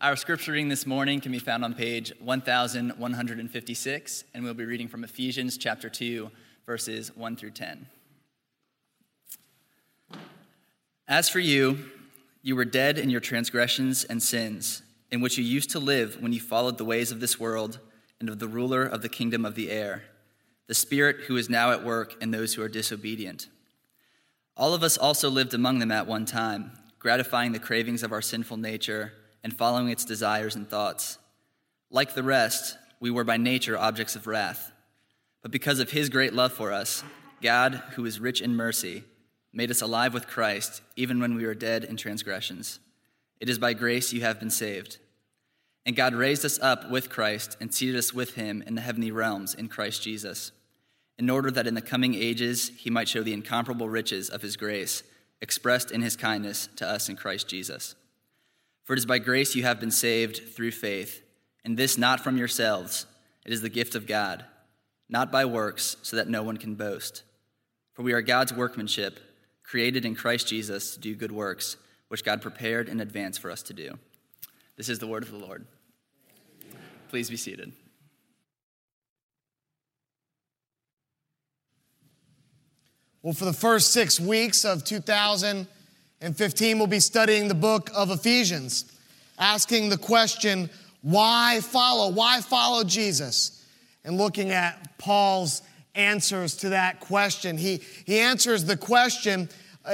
Our scripture reading this morning can be found on page 1156, and we'll be reading from Ephesians chapter 2, verses 1 through 10. As for you, you were dead in your transgressions and sins, in which you used to live when you followed the ways of this world and of the ruler of the kingdom of the air, the spirit who is now at work in those who are disobedient. All of us also lived among them at one time, gratifying the cravings of our sinful nature and following its desires and thoughts. Like the rest, we were by nature objects of wrath. But because of his great love for us, God, who is rich in mercy, made us alive with Christ, even when we were dead in transgressions. It is by grace you have been saved. And God raised us up with Christ and seated us with him in the heavenly realms in Christ Jesus, in order that in the coming ages he might show the incomparable riches of his grace, expressed in his kindness to us in Christ Jesus. For it is by grace you have been saved through faith, and this not from yourselves. It is the gift of God, not by works, so that no one can boast. For we are God's workmanship, created in Christ Jesus to do good works, which God prepared in advance for us to do. This is the word of the Lord. Please be seated. Well, for the first 6 weeks of 2015, we'll be studying the book of Ephesians, asking the question, why follow? Why follow Jesus? And looking at Paul's answers to that question. He answers the question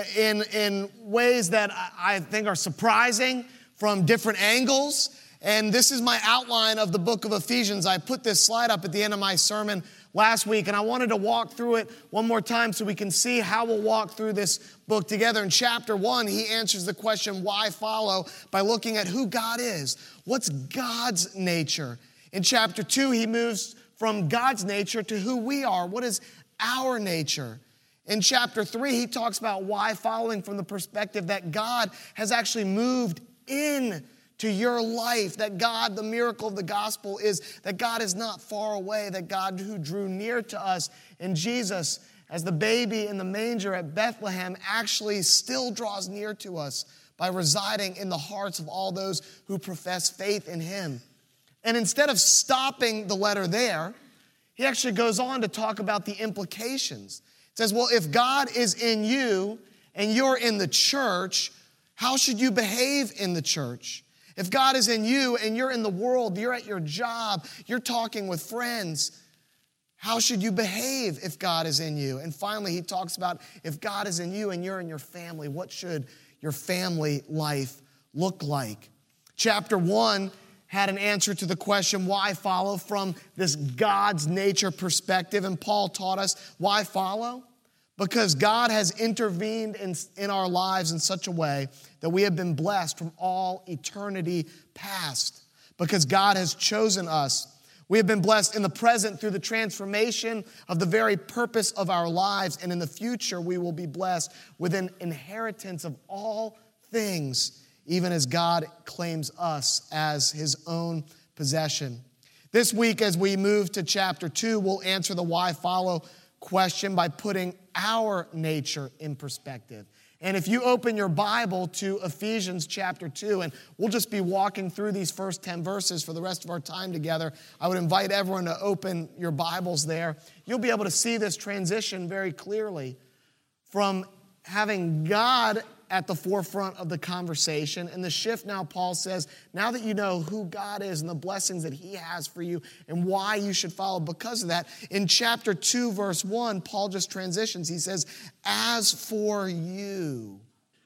in ways that I think are surprising from different angles. And this is my outline of the book of Ephesians. I put this slide up at the end of my sermon last week, and I wanted to walk through it one more time so we can see how we'll walk through this book together. In chapter 1, he answers the question, why follow, by looking at who God is. What's God's nature? In chapter 2, he moves from God's nature to who we are. What is our nature? In chapter 3, he talks about why following from the perspective that God has actually moved in to your life, that God, the miracle of the gospel is that God is not far away, that God who drew near to us in Jesus as the baby in the manger at Bethlehem actually still draws near to us by residing in the hearts of all those who profess faith in him. And instead of stopping the letter there, he actually goes on to talk about the implications. It says, well, if God is in you and you're in the church, how should you behave in the church? If God is in you and you're in the world, you're at your job, you're talking with friends, how should you behave if God is in you? And finally, he talks about if God is in you and you're in your family, what should your family life look like? Chapter 1 had an answer to the question, why follow, from this God's nature perspective. And Paul taught us, why follow? Because God has intervened in our lives in such a way that we have been blessed from all eternity past. Because God has chosen us. We have been blessed in the present through the transformation of the very purpose of our lives. And in the future, we will be blessed with an inheritance of all things, even as God claims us as his own possession. This week, as we move to chapter 2, we'll answer the why follow question by putting our nature in perspective. And if you open your Bible to Ephesians chapter 2, and we'll just be walking through these first 10 verses for the rest of our time together, I would invite everyone to open your Bibles there. You'll be able to see this transition very clearly from having God at the forefront of the conversation. And the shift now, Paul says, now that you know who God is and the blessings that he has for you and why you should follow because of that, in chapter 2, verse 1, Paul just transitions. He says, as for you.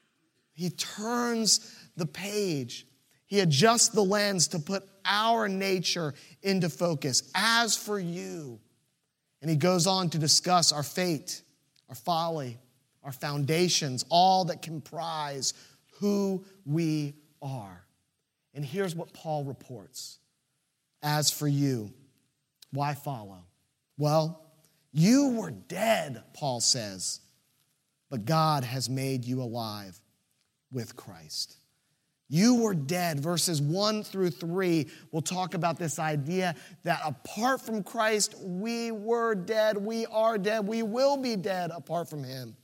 He turns the page. He adjusts the lens to put our nature into focus. As for you. And he goes on to discuss our fate, our folly, our foundations, all that comprise who we are. And here's what Paul reports. As for you, why follow? Well, you were dead, Paul says, but God has made you alive with Christ. You were dead. Verses 1 through 3 will talk about this idea that apart from Christ, we were dead, we are dead, we will be dead apart from him.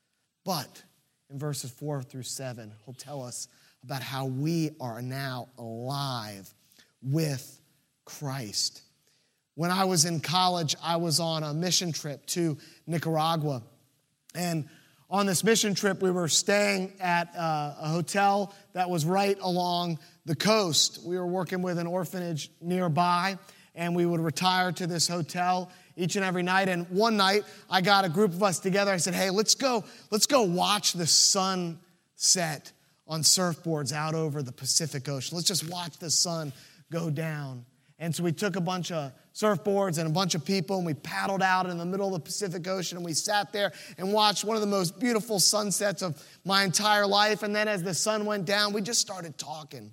But in verses 4 through 7, he'll tell us about how we are now alive with Christ. When I was in college, I was on a mission trip to Nicaragua. And on this mission trip, we were staying at a hotel that was right along the coast. We were working with an orphanage nearby, and we would retire to this hotel each and every night. And one night, I got a group of us together. I said, hey, let's go watch the sun set on surfboards out over the Pacific Ocean. Let's just watch the sun go down. And so we took a bunch of surfboards and a bunch of people, and we paddled out in the middle of the Pacific Ocean, and we sat there and watched one of the most beautiful sunsets of my entire life. And then as the sun went down, we just started talking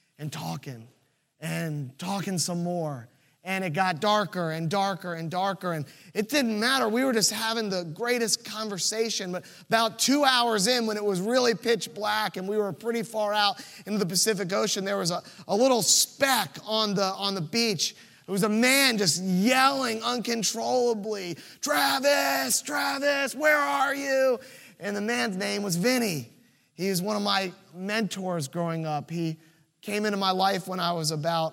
some more. And it got darker and darker and darker, and it didn't matter. We were just having the greatest conversation. But about 2 hours in, when it was really pitch black and we were pretty far out into the Pacific Ocean, there was a little speck on the beach. It was a man just yelling uncontrollably, Travis, Travis, where are you? And the man's name was Vinny. He was one of my mentors growing up. He came into my life when I was about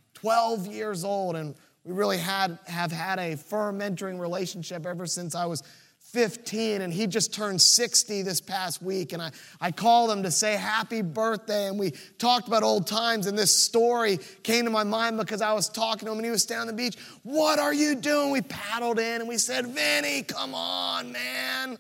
12 years old, and we really have had a firm mentoring relationship ever since I was 15, and he just turned 60 this past week, and I called him to say happy birthday, and we talked about old times, and this story came to my mind because I was talking to him, and he was standing on the beach. What are you doing? We paddled in, and we said, Vinny, come on, man.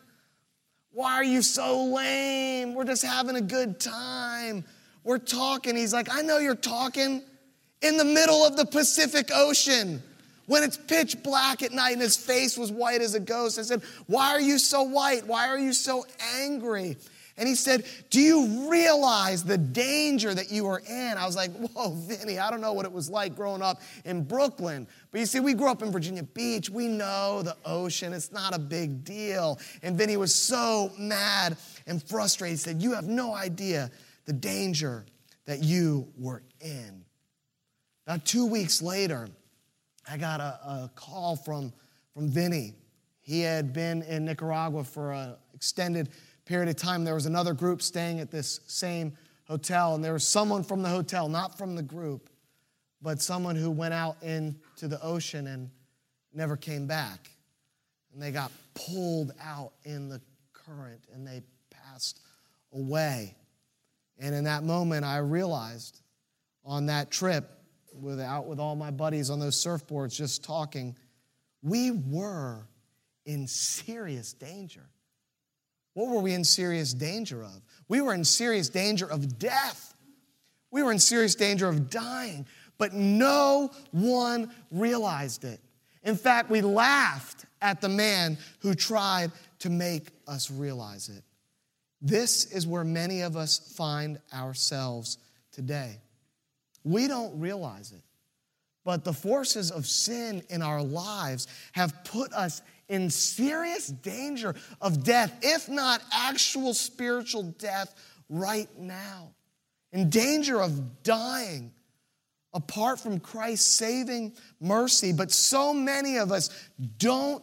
Why are you so lame? We're just having a good time. We're talking. He's like, I know you're talking. In the middle of the Pacific Ocean, when it's pitch black at night and his face was white as a ghost. I said, why are you so white? Why are you so angry? And he said, do you realize the danger that you are in? I was like, whoa, Vinny, I don't know what it was like growing up in Brooklyn. But you see, we grew up in Virginia Beach. We know the ocean. It's not a big deal. And Vinny was so mad and frustrated. He said, you have no idea the danger that you were in. Now, 2 weeks later, I got a call from Vinny. He had been in Nicaragua for an extended period of time. There was another group staying at this same hotel, and there was someone from the hotel, not from the group, but someone who went out into the ocean and never came back. And they got pulled out in the current, and they passed away. And in that moment, I realized on that trip, with all my buddies on those surfboards just talking, we were in serious danger. What were we in serious danger of? We were in serious danger of death. We were in serious danger of dying, but no one realized it. In fact, we laughed at the man who tried to make us realize it. This is where many of us find ourselves today. We don't realize it, but the forces of sin in our lives have put us in serious danger of death, if not actual spiritual death right now. In danger of dying apart from Christ's saving mercy. But so many of us don't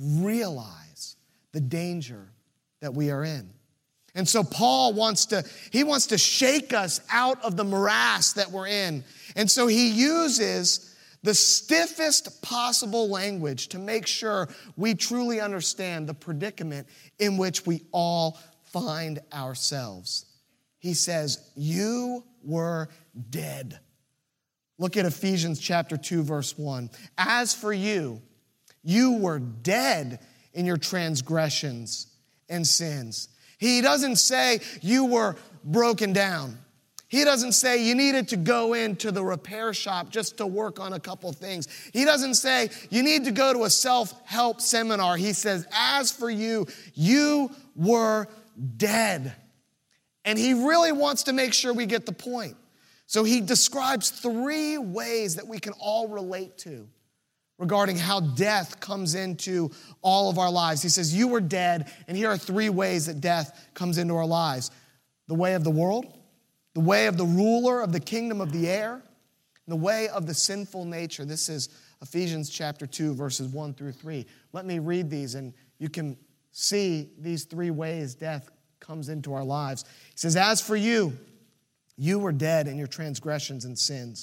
realize the danger that we are in. And so Paul wants to shake us out of the morass that we're in. And so he uses the stiffest possible language to make sure we truly understand the predicament in which we all find ourselves. He says, you were dead. Look at Ephesians chapter 2, verse 1. As for you, you were dead in your transgressions and sins. He doesn't say you were broken down. He doesn't say you needed to go into the repair shop just to work on a couple things. He doesn't say you need to go to a self-help seminar. He says, as for you, you were dead. And he really wants to make sure we get the point. So he describes 3 ways that we can all relate to regarding how death comes into all of our lives. He says, you were dead, and here are 3 ways that death comes into our lives. The way of the world, the way of the ruler of the kingdom of the air, and the way of the sinful nature. This is Ephesians chapter 2, verses 1 through 3. Let me read these, and you can see these 3 ways death comes into our lives. He says, as for you, you were dead in your transgressions and sins,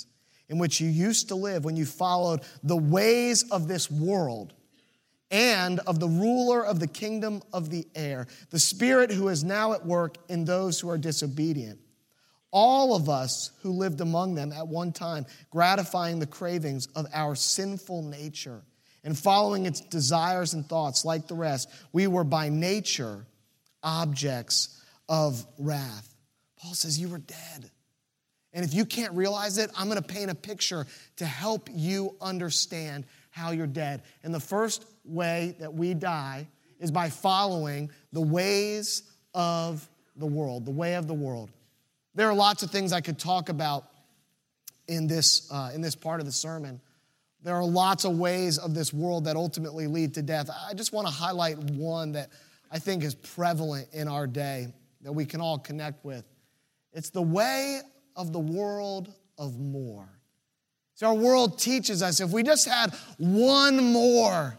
in which you used to live when you followed the ways of this world and of the ruler of the kingdom of the air, the spirit who is now at work in those who are disobedient. All of us who lived among them at one time, gratifying the cravings of our sinful nature and following its desires and thoughts like the rest, we were by nature objects of wrath. Paul says you were dead. And if you can't realize it, I'm going to paint a picture to help you understand how you're dead. And the first way that we die is by following the ways of the world, the way of the world. There are lots of things I could talk about in this part of the sermon. There are lots of ways of this world that ultimately lead to death. I just want to highlight one that I think is prevalent in our day that we can all connect with. It's the way of the world of more. So our world teaches us if we just had one more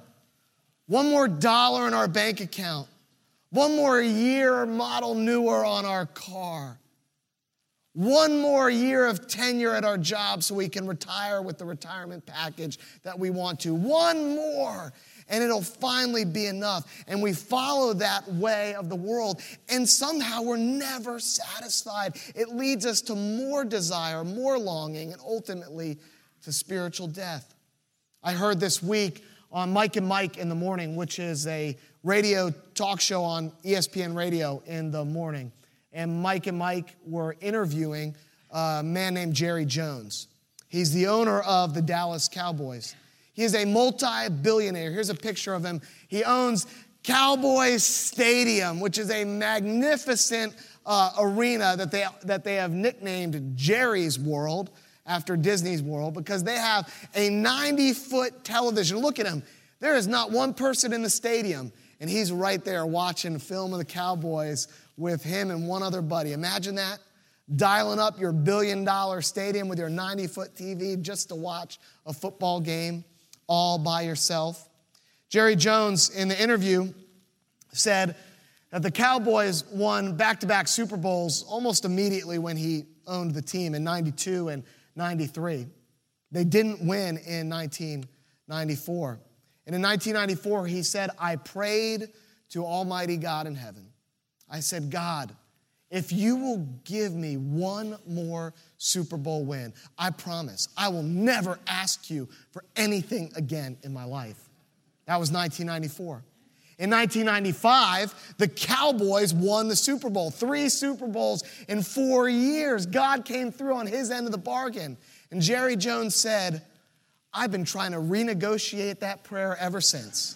dollar in our bank account, one more year model newer on our car, one more year of tenure at our job so we can retire with the retirement package that we want to. One more, and it'll finally be enough. And we follow that way of the world, and somehow we're never satisfied. It leads us to more desire, more longing, and ultimately to spiritual death. I heard this week on Mike and Mike in the Morning, which is a radio talk show on ESPN Radio in the morning. And Mike and Mike were interviewing a man named Jerry Jones. He's the owner of the Dallas Cowboys. He is a multi-billionaire. Here's a picture of him. He owns Cowboys Stadium, which is a magnificent arena that they have nicknamed Jerry's World after Disney's World because they have a 90-foot television. Look at him. There is not one person in the stadium, and he's right there watching film of the Cowboys with him and one other buddy. Imagine that, dialing up your billion-dollar stadium with your 90-foot TV just to watch a football game all by yourself. Jerry Jones, in the interview, said that the Cowboys won back-to-back Super Bowls almost immediately when he owned the team in 92 and 93. They didn't win in 1994. And in 1994, he said, I prayed to Almighty God in heaven. I said, God, if you will give me one more Super Bowl win, I promise I will never ask you for anything again in my life. That was 1994. In 1995, the Cowboys won the Super Bowl. 3 Super Bowls in 4 years. God came through on his end of the bargain. And Jerry Jones said, I've been trying to renegotiate that prayer ever since.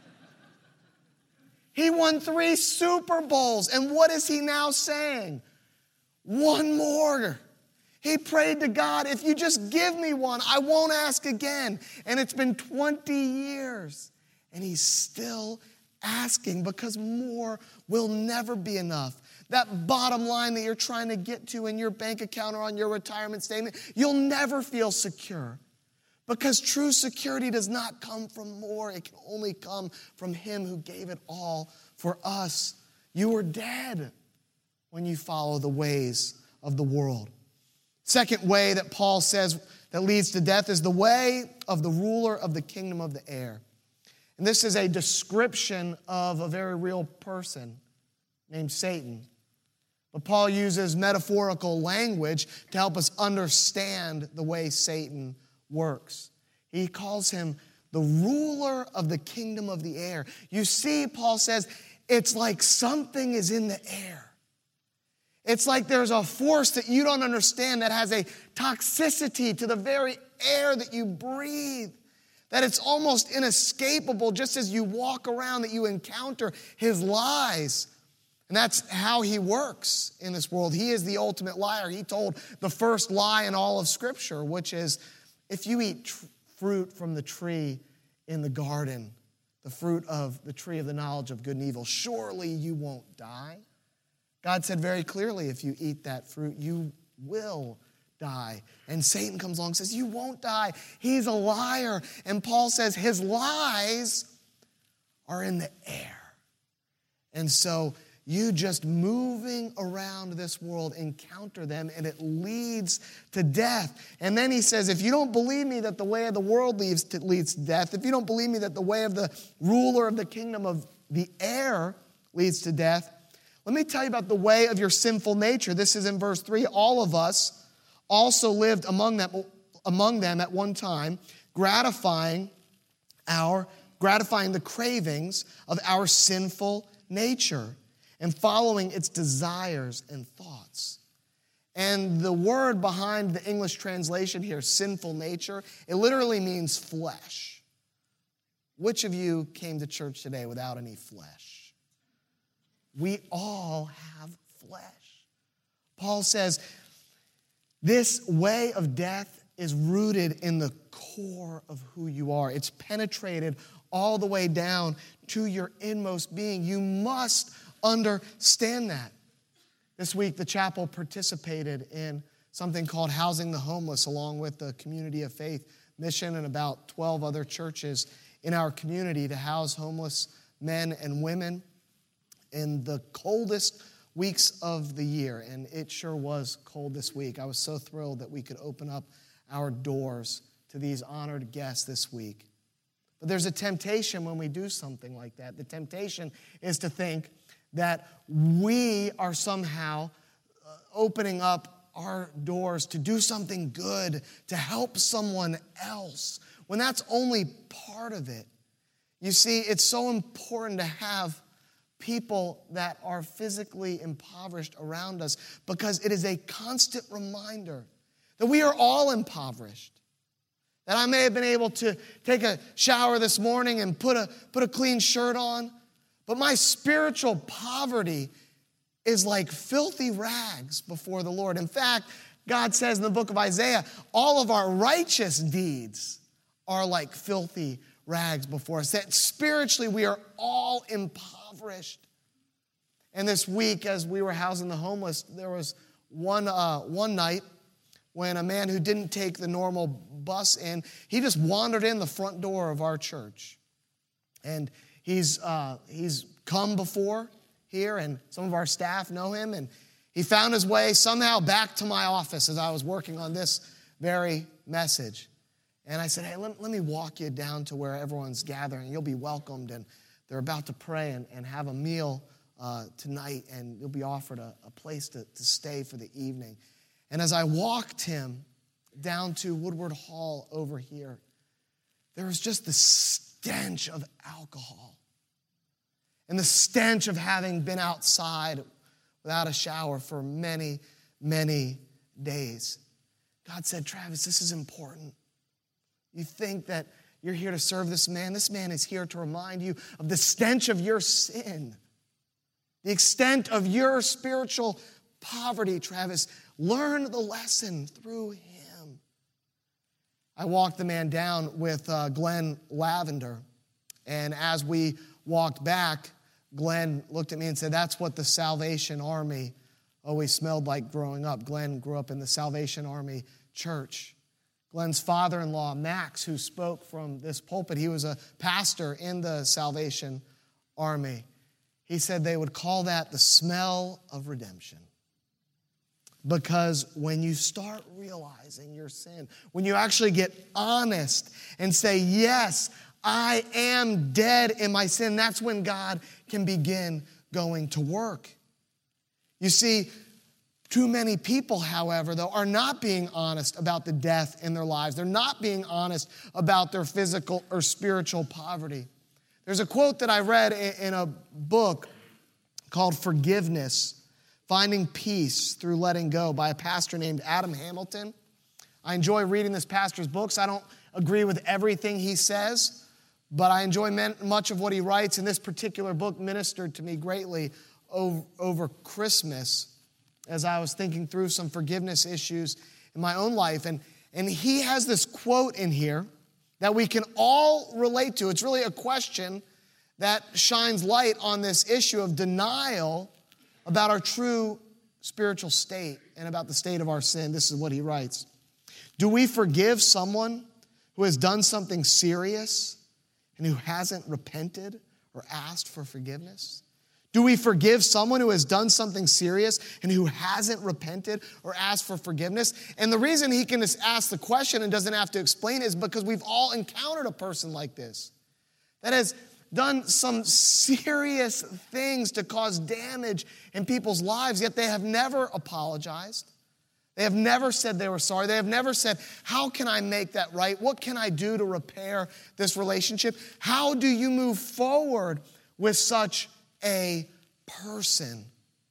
He won 3 Super Bowls, and what is he now saying? One more. He prayed to God, if you just give me one, I won't ask again. And it's been 20 years, and he's still asking because more will never be enough. That bottom line that you're trying to get to in your bank account or on your retirement statement, you'll never feel secure. Because true security does not come from more. It can only come from him who gave it all for us. You were dead when you follow the ways of the world. Second way that Paul says that leads to death is the way of the ruler of the kingdom of the air. And this is a description of a very real person named Satan. But Paul uses metaphorical language to help us understand the way Satan works. He calls him the ruler of the kingdom of the air. You see, Paul says, it's like something is in the air. It's like there's a force that you don't understand that has a toxicity to the very air that you breathe, that it's almost inescapable just as you walk around, that you encounter his lies. And that's how he works in this world. He is the ultimate liar. He told the first lie in all of Scripture, which is, if you eat fruit from the tree in the garden, the fruit of the tree of the knowledge of good and evil, surely you won't die. God said very clearly, if you eat that fruit, you will die. And Satan comes along and says, you won't die. He's a liar. And Paul says his lies are in the air. And so you just moving around this world encounter them, and it leads to death. And then he says, if you don't believe me that the way of the world leads to death, if you don't believe me that the way of the ruler of the kingdom of the air leads to death, let me tell you about the way of your sinful nature. This is in verse 3. All of us also lived among them at one time, gratifying the cravings of our sinful nature and following its desires and thoughts. And the word behind the English translation here, sinful nature, it literally means flesh. Which of you came to church today without any flesh? We all have flesh. Paul says, this way of death is rooted in the core of who you are. It's penetrated all the way down to your inmost being. You must understand that. This week, the chapel participated in something called Housing the Homeless, along with the Community of Faith Mission and about 12 other churches in our community, to house homeless men and women in the coldest weeks of the year. And it sure was cold this week. I was so thrilled that we could open up our doors to these honored guests this week. But there's a temptation when we do something like that. The temptation is to think that we are somehow opening up our doors to do something good, to help someone else, when that's only part of it. You see, it's so important to have people that are physically impoverished around us, because it is a constant reminder that we are all impoverished. That I may have been able to take a shower this morning and put a clean shirt on, but my spiritual poverty is like filthy rags before the Lord. In fact, God says in the book of Isaiah, all of our righteous deeds are like filthy rags before us. That spiritually we are all impoverished. And this week, as we were housing the homeless, there was one night when a man who didn't take the normal bus in, he just wandered in the front door of our church. And he's come before here, and some of our staff know him, and he found his way somehow back to my office as I was working on this very message. And I said, hey, let me walk you down to where everyone's gathering. You'll be welcomed, and they're about to pray and have a meal tonight, and you'll be offered a place to stay for the evening. And as I walked him down to Woodward Hall over here, there was just the stench of alcohol and the stench of having been outside without a shower for many, many days. God said, Travis, this is important. You think that you're here to serve this man. This man is here to remind you of the stench of your sin, the extent of your spiritual poverty, Travis. Learn the lesson through him. I walked the man down with Glenn Lavender, and as we walked back, Glenn looked at me and said, that's what the Salvation Army always smelled like growing up. Glenn grew up in the Salvation Army church. Glenn's father-in-law, Max, who spoke from this pulpit, he was a pastor in the Salvation Army. He said they would call that the smell of redemption. Because when you start realizing your sin, when you actually get honest and say, yes, I am dead in my sin, that's when God can begin going to work. You see, too many people, however, though, are not being honest about the death in their lives. They're not being honest about their physical or spiritual poverty. There's a quote that I read in a book called Forgiveness, Finding Peace Through Letting Go, by a pastor named Adam Hamilton. I enjoy reading this pastor's books. I don't agree with everything he says, but I enjoy much of what he writes, and this particular book ministered to me greatly over Christmas as I was thinking through some forgiveness issues in my own life. And he has this quote in here that we can all relate to. It's really a question that shines light on this issue of denial about our true spiritual state and about the state of our sin. This is what he writes. Do we forgive someone who has done something serious and who hasn't repented or asked for forgiveness? Do we forgive someone who has done something serious and who hasn't repented or asked for forgiveness? And the reason he can just ask the question and doesn't have to explain it is because we've all encountered a person like this that has done some serious things to cause damage in people's lives, yet they have never apologized. They have never said they were sorry. They have never said, how can I make that right? What can I do to repair this relationship? How do you move forward with such a person?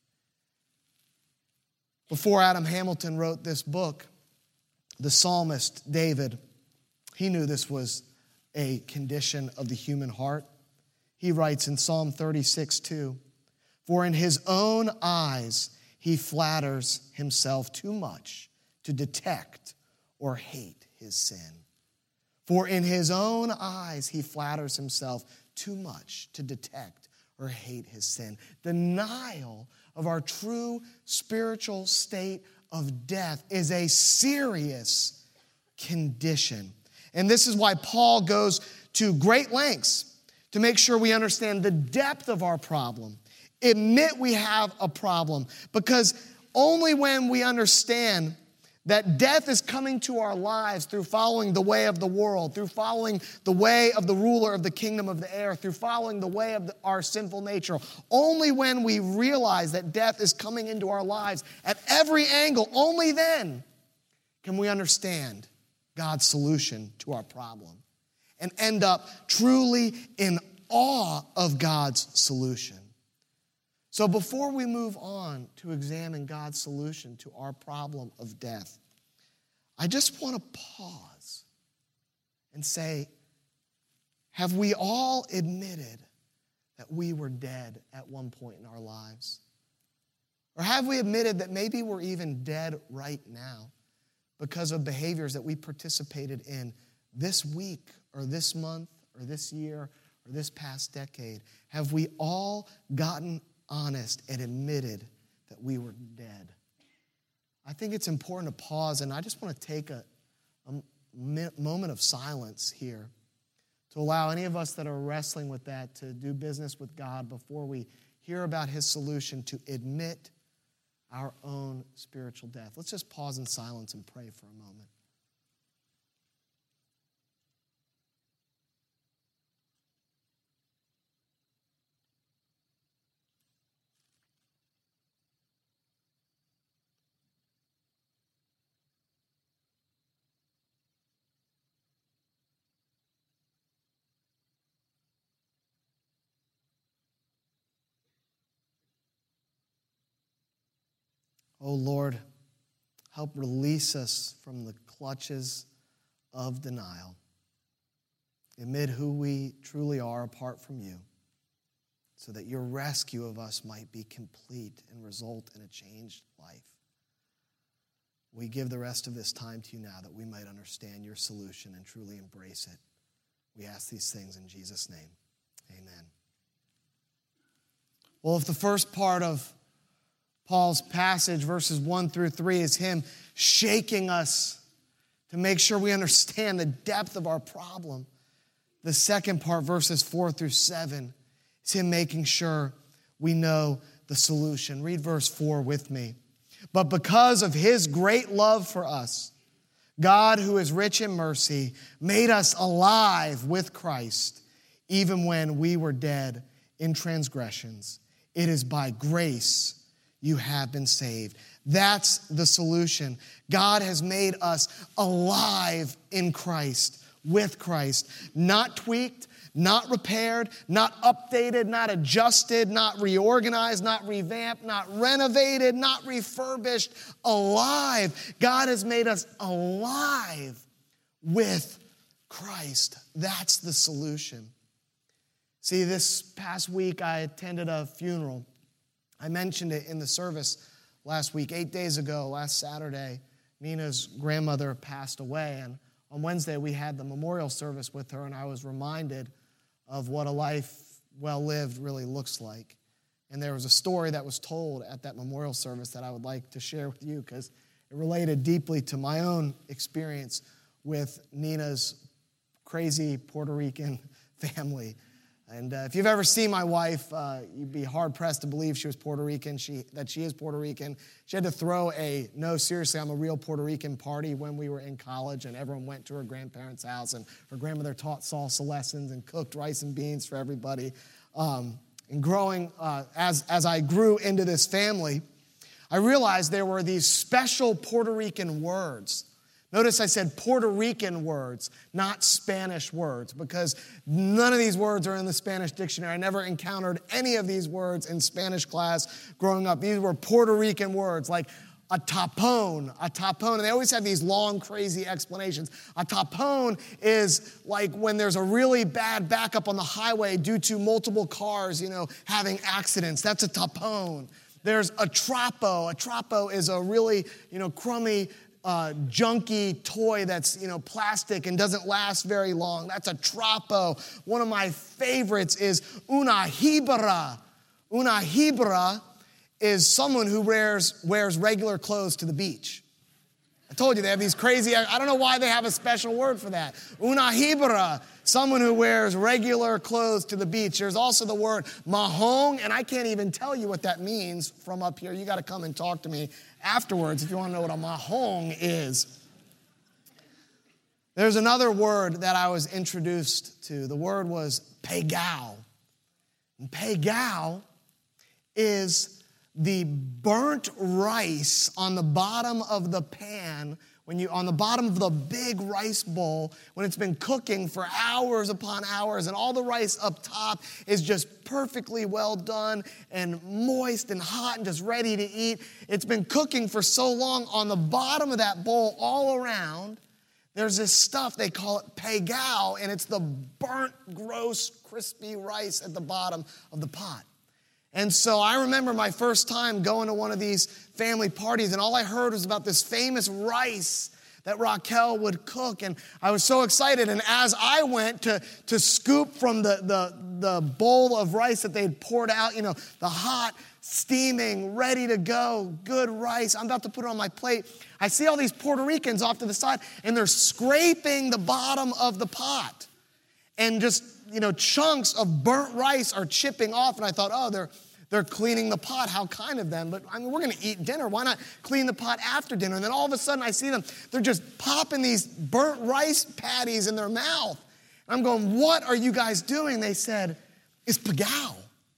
Before Adam Hamilton wrote this book, the psalmist David, he knew this was a condition of the human heart. He writes in Psalm 36:2, "For in his own eyes he flatters himself too much to detect or hate his sin." For in his own eyes he flatters himself too much to detect or hate his sin. Denial of our true spiritual state of death is a serious condition. And this is why Paul goes to great lengths to make sure we understand the depth of our problem. Admit we have a problem, because only when we understand that death is coming to our lives through following the way of the world, through following the way of the ruler of the kingdom of the air, through following the way of our sinful nature, only when we realize that death is coming into our lives at every angle, only then can we understand God's solution to our problem and end up truly in awe of God's solution. So before we move on to examine God's solution to our problem of death, I just want to pause and say, have we all admitted that we were dead at one point in our lives? Or have we admitted that maybe we're even dead right now because of behaviors that we participated in this week or this month or this year or this past decade? Have we all gotten honest and admitted that we were dead? I think it's important to pause, and I just want to take a moment of silence here to allow any of us that are wrestling with that to do business with God before we hear about his solution to admit our own spiritual death. Let's just pause in silence and pray for a moment. Oh Lord, help release us from the clutches of denial. Admit who we truly are apart from you, so that your rescue of us might be complete and result in a changed life. We give the rest of this time to you now that we might understand your solution and truly embrace it. We ask these things in Jesus' name. Amen. Well, if the first part of Paul's passage, verses 1-3, is him shaking us to make sure we understand the depth of our problem, the second part, verses 4-7, is him making sure we know the solution. Read verse 4 with me. "But because of his great love for us, God, who is rich in mercy, made us alive with Christ, even when we were dead in transgressions. It is by grace you have been saved." That's the solution. God has made us alive in Christ, with Christ. Not tweaked, not repaired, not updated, not adjusted, not reorganized, not revamped, not renovated, not refurbished. Alive. God has made us alive with Christ. That's the solution. See, this past week I attended a funeral. I mentioned it in the service last week. 8 days ago, last Saturday, Nina's grandmother passed away. And on Wednesday, we had the memorial service with her, and I was reminded of what a life well lived really looks like. And there was a story that was told at that memorial service that I would like to share with you because it related deeply to my own experience with Nina's crazy Puerto Rican family. And if you've ever seen my wife, you'd be hard-pressed to believe she was Puerto Rican, that she is Puerto Rican. She had to throw no, seriously, I'm a real Puerto Rican party when we were in college, and everyone went to her grandparents' house, and her grandmother taught salsa lessons and cooked rice and beans for everybody. And growing, as I grew into this family, I realized there were these special Puerto Rican words. Notice I said Puerto Rican words, not Spanish words, because none of these words are in the Spanish dictionary. I never encountered any of these words in Spanish class growing up. These were Puerto Rican words like a tapón. And they always have these long, crazy explanations. A tapón is like when there's a really bad backup on the highway due to multiple cars, having accidents. That's a tapón. There's a trapo. A trapo is a really, crummy, junky toy that's, plastic and doesn't last very long. That's a trapo. One of my favorites is una hibra. Una hibra is someone who wears regular clothes to the beach. I told you they have these crazy, I don't know why they have a special word for that. Una hibra, someone who wears regular clothes to the beach. There's also the word mahong, and I can't even tell you what that means from up here. You got to come and talk to me afterwards if you want to know what a mahong is. There's another word that I was introduced to. The word was pegao. And pegao is the burnt rice on the bottom of the pan, on the bottom of the big rice bowl, when it's been cooking for hours upon hours, and all the rice up top is just perfectly well done and moist and hot and just ready to eat. It's been cooking for so long on the bottom of that bowl all around. There's this stuff, they call it pegao, and it's the burnt, gross, crispy rice at the bottom of the pot. And so I remember my first time going to one of these family parties, and all I heard was about this famous rice that Raquel would cook, and I was so excited. And as I went to scoop from the bowl of rice that they'd poured out, the hot, steaming, ready to go, good rice, I'm about to put it on my plate, I see all these Puerto Ricans off to the side, and they're scraping the bottom of the pot. And just, chunks of burnt rice are chipping off. And I thought, they're cleaning the pot. How kind of them. But, we're going to eat dinner. Why not clean the pot after dinner? And then all of a sudden I see them. They're just popping these burnt rice patties in their mouth. And I'm going, what are you guys doing? They said, it's pegao.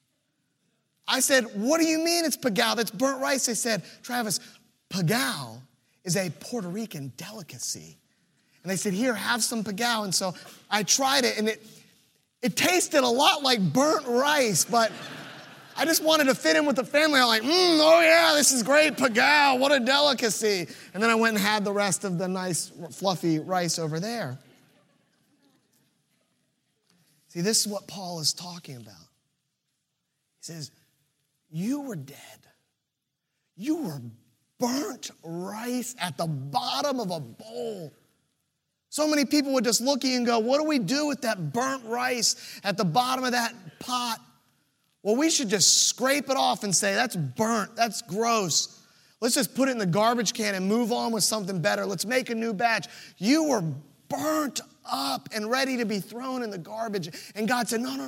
I said, what do you mean it's pegao? That's burnt rice. They said, Travis, pegao is a Puerto Rican delicacy. And they said, here, have some pegao. And so I tried it, and it tasted a lot like burnt rice, but I just wanted to fit in with the family. I'm like, oh yeah, this is great, pegao, what a delicacy. And then I went and had the rest of the nice, fluffy rice over there. See, this is what Paul is talking about. He says, you were dead. You were burnt rice at the bottom of a bowl. So many people would just look at you and go, what do we do with that burnt rice at the bottom of that pot? Well, we should just scrape it off and say, that's burnt, that's gross. Let's just put it in the garbage can and move on with something better. Let's make a new batch. You were burnt up and ready to be thrown in the garbage. And God said, no.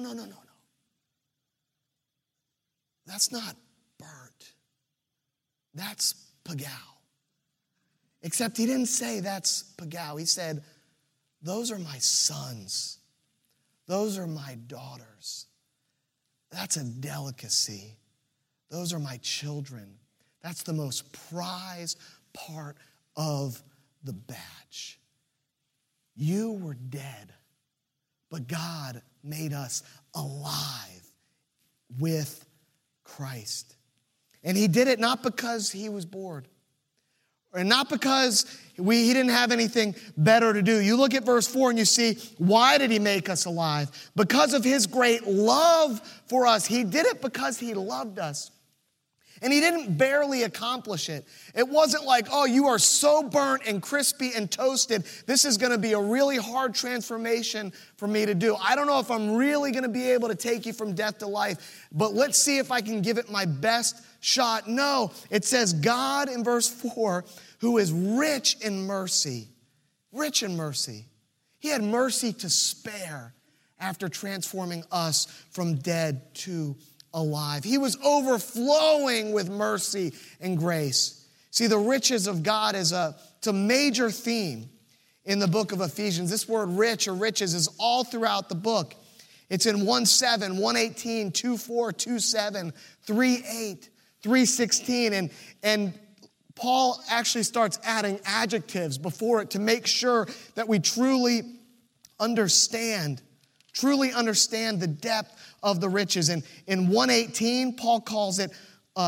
That's not burnt. That's pegao. Except he didn't say that's pegao. He said, those are my sons. Those are my daughters. That's a delicacy. Those are my children. That's the most prized part of the batch. You were dead, but God made us alive with Christ. And he did it not because he was bored, and not because he didn't have anything better to do. You look at verse 4 and you see, why did he make us alive? Because of his great love for us. He did it because he loved us. And he didn't barely accomplish it. It wasn't like, oh, you are so burnt and crispy and toasted. This is going to be a really hard transformation for me to do. I don't know if I'm really going to be able to take you from death to life, but let's see if I can give it my best shot. No, it says God in verse 4, who is rich in mercy. Rich in mercy. He had mercy to spare after transforming us from dead to alive. He was overflowing with mercy and grace. See, the riches of God is it's a major theme in the book of Ephesians. This word rich or riches is all throughout the book. It's in 1:7, 1:18, 2:4, 2:7, 3:8, 3:16. And Paul actually starts adding adjectives before it to make sure that we truly understand the depth of the riches. And in 1:18, Paul calls it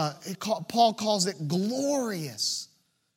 glorious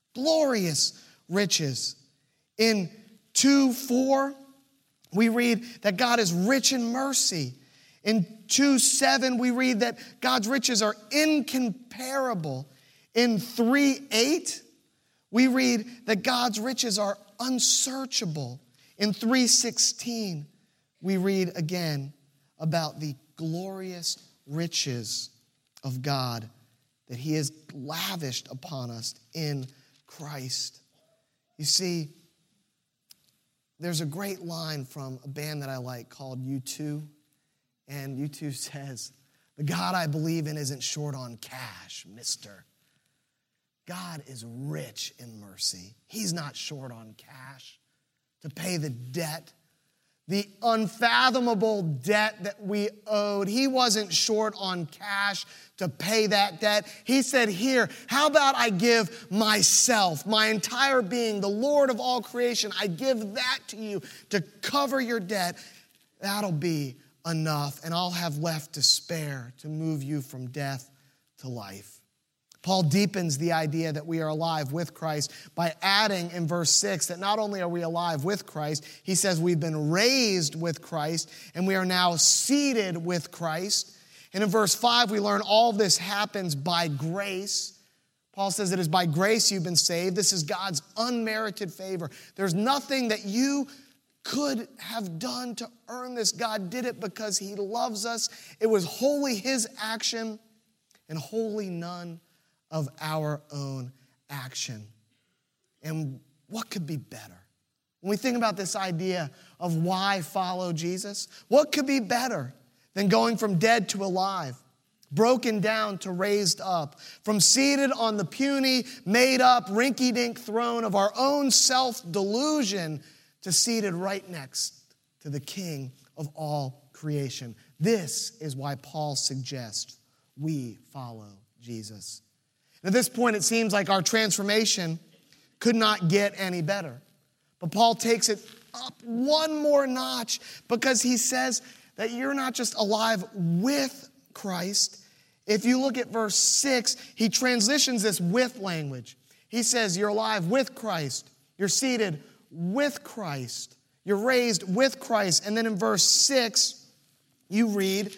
riches. In 2:4, we read that God is rich in mercy. In 2:7, we read that God's riches are incomparable. In 3:8, we read that God's riches are unsearchable. In 3:16, we read again about the glorious riches of God that He has lavished upon us in Christ. You see, there's a great line from a band that I like called U2, and U2 says, "The God I believe in isn't short on cash, mister. God is rich in mercy. He's not short on cash to pay the debt, the unfathomable debt that we owed. He wasn't short on cash to pay that debt. He said, here, how about I give myself, my entire being, the Lord of all creation, I give that to you to cover your debt. That'll be enough, and I'll have left to spare to move you from death to life." Paul deepens the idea that we are alive with Christ by adding in verse 6 that not only are we alive with Christ, he says we've been raised with Christ and we are now seated with Christ. And in verse 5, we learn all this happens by grace. Paul says it is by grace you've been saved. This is God's unmerited favor. There's nothing that you could have done to earn this. God did it because He loves us. It was wholly His action and wholly none of our own action. And what could be better? When we think about this idea of why follow Jesus, what could be better than going from dead to alive, broken down to raised up, from seated on the puny, made-up, rinky-dink throne of our own self-delusion to seated right next to the King of all creation? This is why Paul suggests we follow Jesus. At this point, it seems like our transformation could not get any better. But Paul takes it up one more notch because he says that you're not just alive with Christ. If you look at verse 6, he transitions this with language. He says you're alive with Christ. You're seated with Christ. You're raised with Christ. And then in verse 6, you read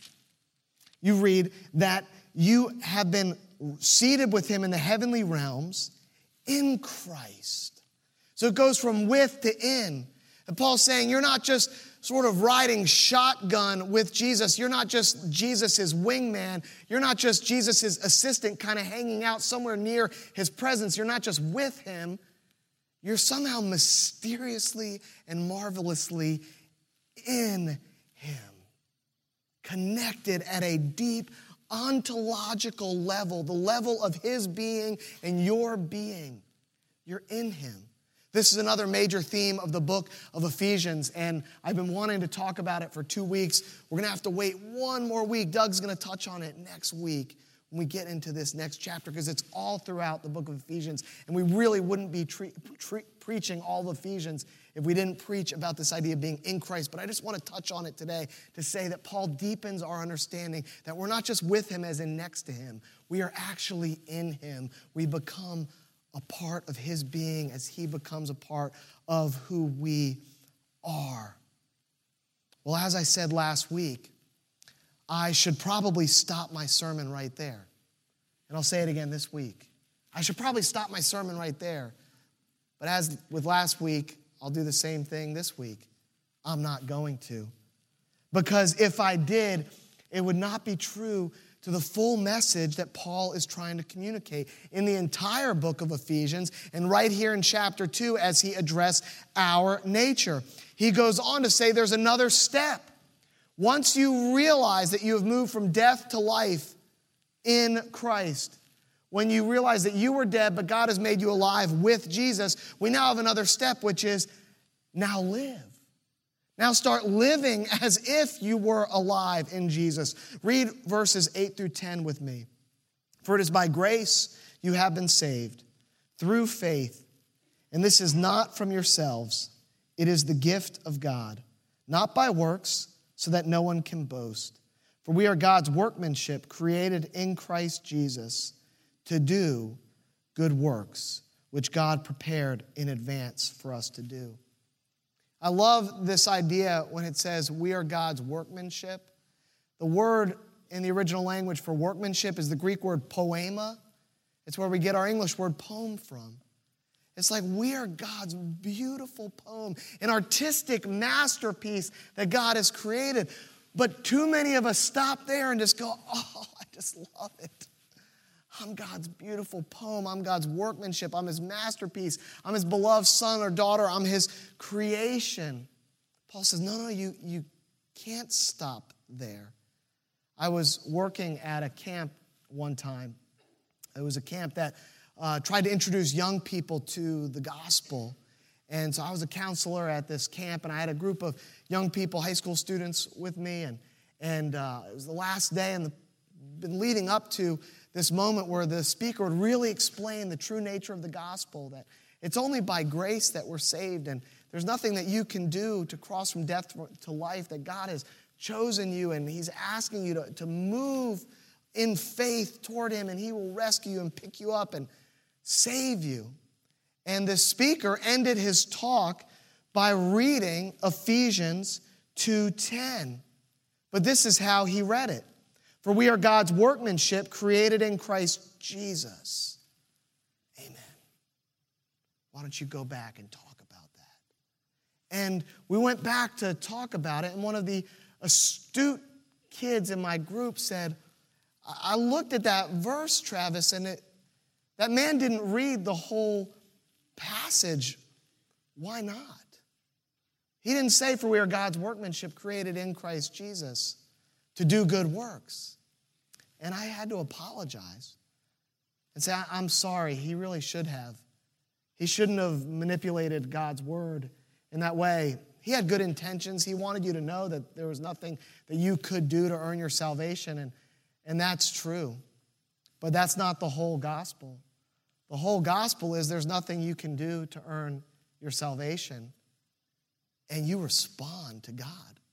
that you have been seated with Him in the heavenly realms in Christ. So it goes from with to in. And Paul's saying you're not just sort of riding shotgun with Jesus. You're not just Jesus' wingman. You're not just Jesus' assistant kind of hanging out somewhere near His presence. You're not just with Him. You're somehow mysteriously and marvelously in Him. Connected at a deep ontological level, the level of His being and your being. You're in Him. This is another major theme of the book of Ephesians, and I've been wanting to talk about it for 2 weeks. We're going to have to wait one more week. Doug's going to touch on it next week when we get into this next chapter, because it's all throughout the book of Ephesians, and we really wouldn't be preaching all of Ephesians if we didn't preach about this idea of being in Christ. But I just want to touch on it today to say that Paul deepens our understanding that we're not just with Him as in next to Him. We are actually in Him. We become a part of His being as He becomes a part of who we are. Well, as I said last week, I should probably stop my sermon right there. And I'll say it again this week. I should probably stop my sermon right there. But as with last week, I'll do the same thing this week. I'm not going to. Because if I did, it would not be true to the full message that Paul is trying to communicate in the entire book of Ephesians and right here in chapter 2 as he addressed our nature. He goes on to say there's another step. Once you realize that you have moved from death to life in Christ, when you realize that you were dead but God has made you alive with Jesus, we now have another step, which is now live. Now start living as if you were alive in Jesus. Read verses 8 through 10 with me. For it is by grace you have been saved, through faith. And this is not from yourselves. It is the gift of God, not by works, so that no one can boast. For we are God's workmanship, created in Christ Jesus to do good works, which God prepared in advance for us to do. I love this idea when it says we are God's workmanship. The word in the original language for workmanship is the Greek word poema. It's where we get our English word poem from. It's like we are God's beautiful poem, an artistic masterpiece that God has created. But too many of us stop there and just go, oh, I just love it. I'm God's beautiful poem. I'm God's workmanship. I'm his masterpiece. I'm his beloved son or daughter. I'm his creation. Paul says, no, you can't stop there. I was working at a camp one time. It was a camp that tried to introduce young people to the gospel. And so I was a counselor at this camp, and I had a group of young people, high school students with me. And it was the last day and been leading up to this moment where the speaker would really explain the true nature of the gospel, that it's only by grace that we're saved, and there's nothing that you can do to cross from death to life, that God has chosen you, and he's asking you to move in faith toward him, and he will rescue you and pick you up and save you. And the speaker ended his talk by reading Ephesians 2:10. But this is how he read it. For we are God's workmanship, created in Christ Jesus. Amen. Why don't you go back and talk about that? And we went back to talk about it, and one of the astute kids in my group said, I looked at that verse, Travis, and that man didn't read the whole passage. Why not? He didn't say, for we are God's workmanship, created in Christ Jesus to do good works. And I had to apologize and say, I'm sorry, he really should have. He shouldn't have manipulated God's word in that way. He had good intentions. He wanted you to know that there was nothing that you could do to earn your salvation, and that's true. But that's not the whole gospel. The whole gospel is there's nothing you can do to earn your salvation, and you respond to God.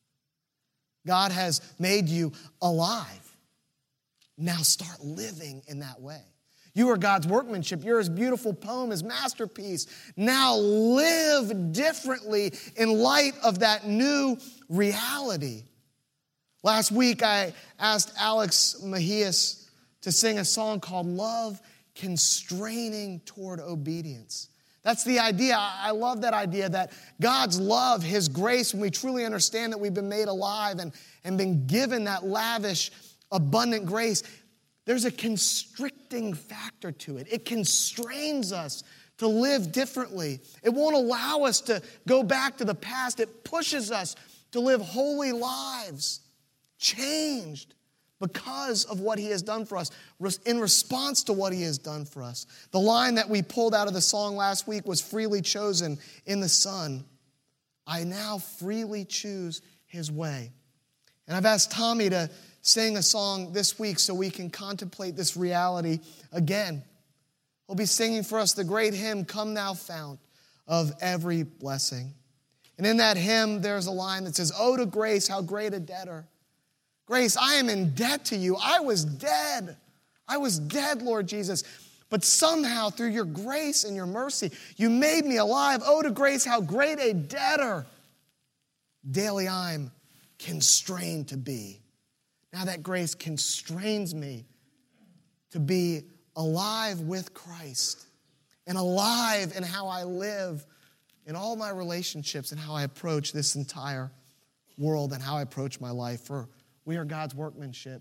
God has made you alive. Now start living in that way. You are God's workmanship. You're his beautiful poem, his masterpiece. Now live differently in light of that new reality. Last week, I asked Alex Mejias to sing a song called Love Constraining Toward Obedience. That's the idea. I love that idea that God's love, his grace, when we truly understand that we've been made alive and been given that lavish, abundant grace, there's a constricting factor to it. It constrains us to live differently. It won't allow us to go back to the past. It pushes us to live holy lives, changed because of what he has done for us, in response to what he has done for us. The line that we pulled out of the song last week was freely chosen in the Son. I now freely choose his way. And I've asked Tommy to sing a song this week so we can contemplate this reality again. He'll be singing for us the great hymn, Come Thou Fount of Every Blessing. And in that hymn, there's a line that says, Oh, to grace, how great a debtor. Grace, I am in debt to you. I was dead. I was dead, Lord Jesus. But somehow, through your grace and your mercy, you made me alive. Oh, to grace, how great a debtor. Daily I'm constrained to be. Now that grace constrains me to be alive with Christ and alive in how I live in all my relationships and how I approach this entire world and how I approach my life. For we are God's workmanship,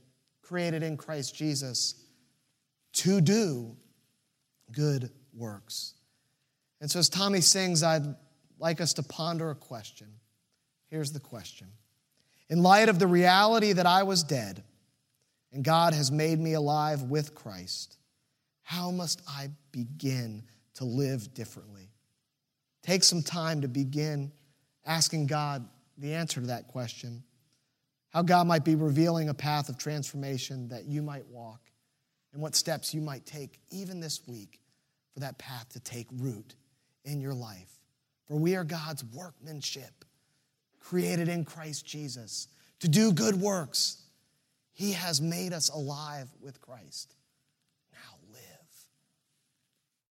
created in Christ Jesus to do good works. And so as Tommy sings, I'd like us to ponder a question. Here's the question. In light of the reality that I was dead and God has made me alive with Christ, how must I begin to live differently? Take some time to begin asking God the answer to that question. How God might be revealing a path of transformation that you might walk, and what steps you might take even this week for that path to take root in your life. For we are God's workmanship, created in Christ Jesus to do good works. He has made us alive with Christ.